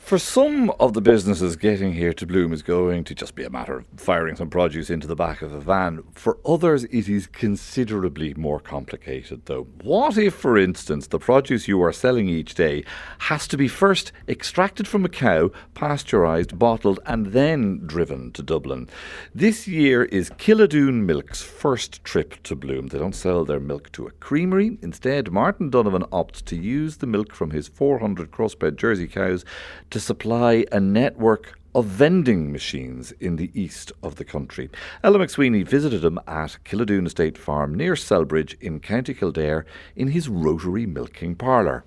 For some of the businesses, getting here to Bloom is going to just be a matter of firing some produce into the back of a van. For others, it is considerably more complicated, though. What if, for instance, the produce you are selling each day has to be first extracted from a cow, pasteurised, bottled, and then driven to Dublin? This year is Killadoon Milk's first trip to Bloom. They don't sell their milk to a creamery. Instead, Martin Donovan opts to use the milk from his 400 crossbred Jersey cows to supply a network of vending machines in the east of the country. Ella McSweeney visited him at Killadoon Estate Farm near Selbridge in County Kildare in his rotary milking parlour.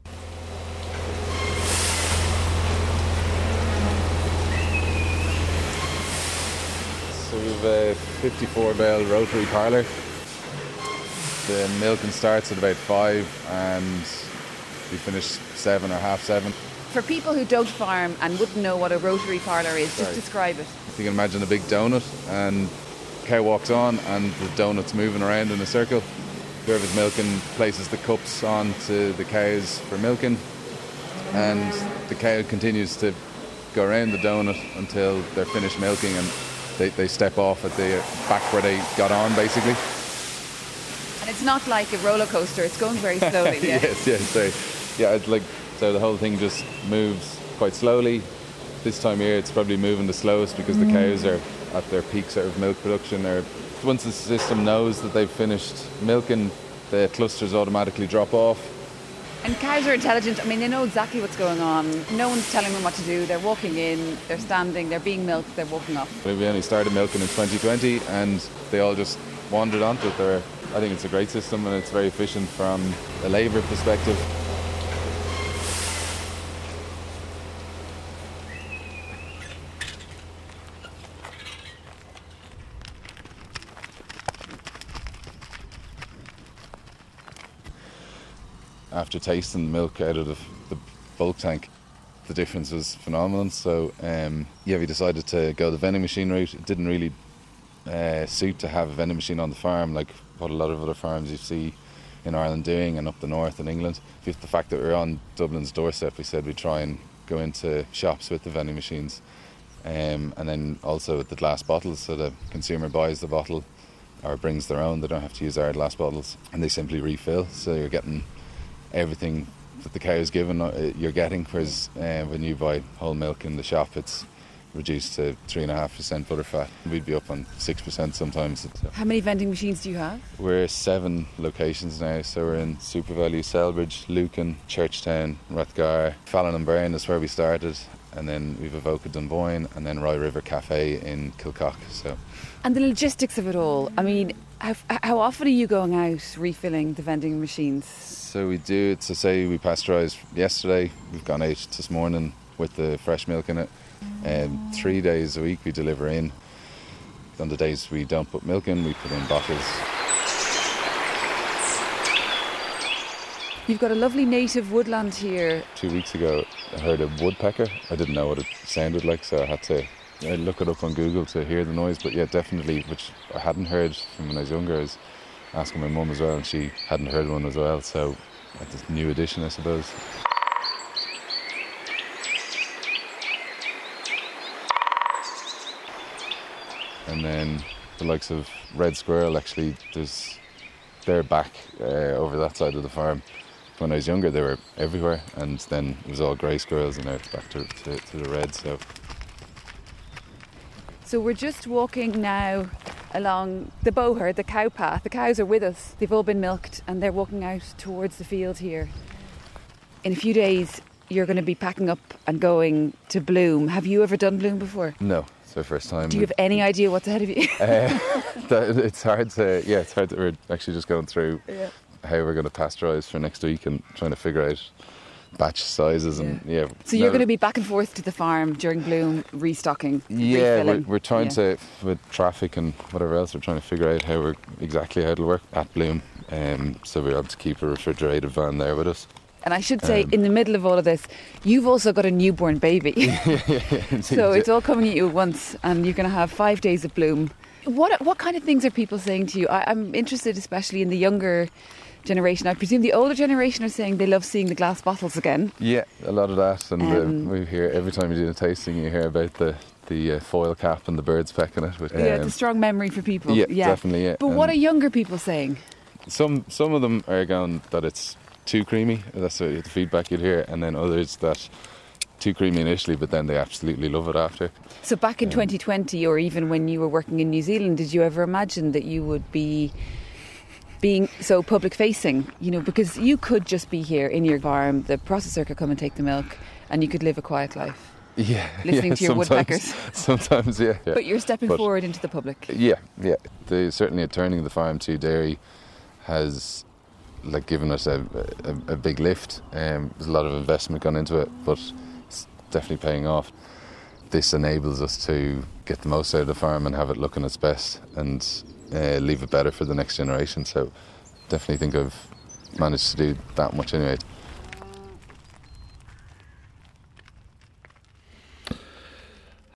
So we have a 54 bell rotary parlour. The milking starts at about 5 and we finish 7 or half 7. For people who don't farm and wouldn't know what a rotary parlour is, just describe it. You can imagine a big donut and the cow walks on and the donut's moving around in a circle. Whoever's milking places the cups onto the cows for milking and the cow continues to go around the donut until they're finished milking and they step off at the back where they got on, basically. And it's not like a roller coaster, it's going very slowly. Yeah? So the whole thing just moves quite slowly. This time of year it's probably moving the slowest because the cows are at their peak sort of milk production. Or once the system knows that they've finished milking, the clusters automatically drop off. And cows are intelligent. I mean, they know exactly what's going on. No one's telling them what to do. They're walking in, they're standing, they're being milked, they're walking off. We only started milking in 2020 and they all just wandered onto it. I think it's a great system and it's very efficient from a labour perspective. After tasting the milk out of the bulk tank, the difference was phenomenal. So we decided to go the vending machine route. It didn't really suit to have a vending machine on the farm like what a lot of other farms you see in Ireland doing and up the north in England. With the fact that we're on Dublin's doorstep, we said we'd try and go into shops with the vending machines and then also with the glass bottles, so the consumer buys the bottle or brings their own. They don't have to use our glass bottles and they simply refill, so you're getting everything that the cow is given, you're getting, whereas when you buy whole milk in the shop, it's reduced to 3.5% butterfat. We'd be up on 6% sometimes. How many vending machines do you have? We're 7 locations now, so we're in SuperValu, Selbridge, Lucan, Churchtown, Rathgar, Fallon and Burn is where we started, and then we've Avoca Dunboyne, and then Rye River Cafe in Kilcock. So. And the logistics of it all, I mean, how often are you going out refilling the vending machines? So we do it, so say we pasteurised yesterday, we've gone out this morning with the fresh milk in it. 3 days a week we deliver in. On the days we don't put milk in, we put in bottles. You've got a lovely native woodland here. 2 weeks ago I heard a woodpecker. I didn't know what it sounded like, so I had to look it up on Google to hear the noise. But yeah, definitely, which I hadn't heard from when I was younger. I was asking my mum as well and she hadn't heard one as well, so that's a new addition, I suppose. And then the likes of red squirrel, actually, they're back over that side of the farm. When I was younger, they were everywhere, and then it was all grey squirrels, and now it's back to the red. So we're just walking now along the Boher, the cow path. The cows are with us. They've all been milked, and they're walking out towards the field here. In a few days, you're going to be packing up and going to Bloom. Have you ever done Bloom before? No. It's our first time. Do you have any idea what's ahead of you? It's hard to. We're actually just going through how we're going to pasteurise for next week and trying to figure out batch sizes and So you're going to be back and forth to the farm during Bloom, restocking, refilling. We're trying to, with traffic and whatever else, we're trying to figure out how it'll work at Bloom. So we're able to keep a refrigerated van there with us. And I should say, in the middle of all of this, you've also got a newborn baby. So it's all coming at you at once, and you're going to have 5 days of Bloom. What kind of things are people saying to you? I'm interested especially in the younger generation. I presume the older generation are saying they love seeing the glass bottles again. Yeah, a lot of that, and we hear every time you do a tasting, you hear about the foil cap and the birds pecking it. But, Yeah, it's a strong memory for people. Yeah, definitely. Yeah. But what are younger people saying? Some of them are going that it's too creamy. That's the feedback you'd hear, and then others that too creamy initially, but then they absolutely love it after. So back in 2020, or even when you were working in New Zealand, did you ever imagine that you would be being so public facing? You know, because you could just be here in your farm, the processor could come and take the milk, and you could live a quiet life. Yeah, listening to your woodpeckers. Sometimes, yeah. But you're stepping forward into the public. Yeah. Certainly, turning the farm to dairy has given us a big lift. There's a lot of investment gone into it, but it's definitely paying off. This enables us to get the most out of the farm and have it looking its best, and leave it better for the next generation. So, definitely think I've managed to do that much anyway.